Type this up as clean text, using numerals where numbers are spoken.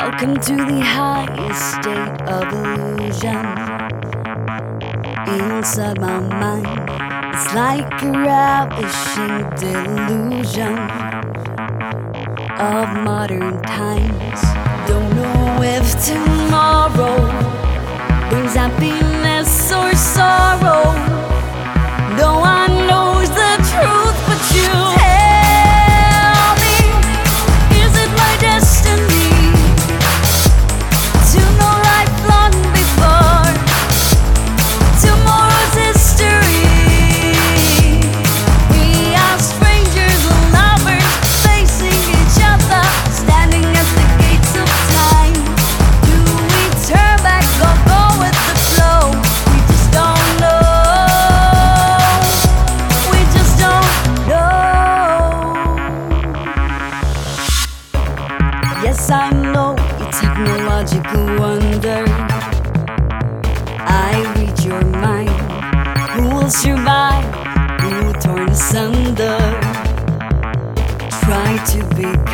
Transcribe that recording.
Welcome to the highest state of illusion. Inside my mind, it's like a ravishing delusion of modern times. Don't know if tomorrow brings happiness or sorrow. No one knows the truth but you. Tell me, is it my destiny to know life long before tomorrow's history? We are strangers, lovers, facing each other, standing at the gates of time. Do we turn back or go with the flow? We just don't know. We just don't know. Yes, I know your technological wonder. I read your mind. Who will survive? Who will torn asunder? Try to be